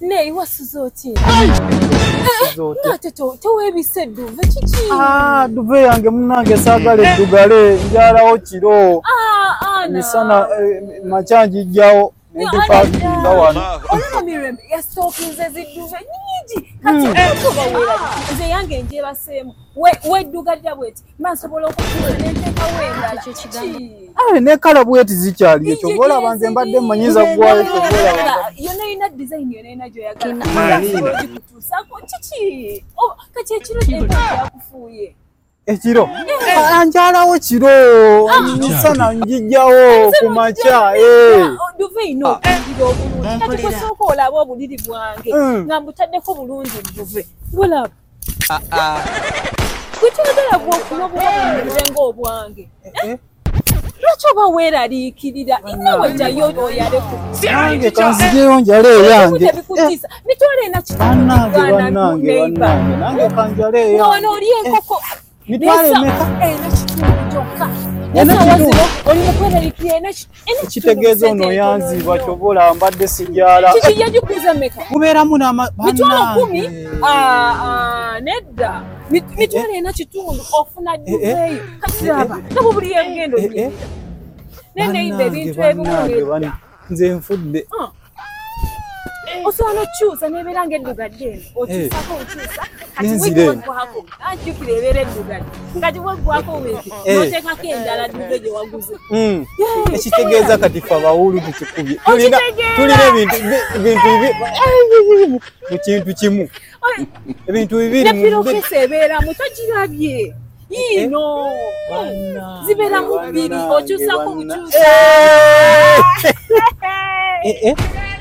Ne wasuzoti. Ngate towebise duve chichi. Duve yange munange sagale dugale njalawo kiro. Misana machanji jjao. Olina mirembe yastokinze ziduve nyingi kati okubawera nze yange njeba semu weddugadda bweti mansobola okukuza n'enteeka wendala ne kala bweti zikyali ekyo bola banze mbadde manyiza gwayo yona ina design yona ina joyagala kutuusako kiki kati ekiro yakufuuye ekiro anjalawo kiro misana njijjawo ku makya duve ino kati kusooka olaba obuliri bwange nga mbutaddeko bulungi duve bulaba kwetwagala gwokuba obulungi ng'obwange lwaki oba weeraliikirira inawejjayo oyaleku nange kanzigeyo njale yange mitwala enakitannange nange kanjale yange ono oli enkoko mitwale meka enakitundu kyokka kitegeeza ono yanziba kyobola mbadde sijala kiki yagikuza meka kubeeramu mitwalo 10 nedda mitwalo ena kitundu ofuna duveeyo kasiraba nabo buli yengendo neneyimba ebintu ebimu nze nfudde osobola okyusa nebeera ng'eddugadde eno okyusako okyusa kati wegwako anjukira ebeera eddugadde kati weggwako weke n'oteekako endala dduve gye waguze ekitegeeza kati fe abawulu tukikubye tulina ebintu mu kintu kimu ebintu bibiri ne pirokesi ebeeramu togirabye yiino zibeeramu bbiri okyusako bukyusa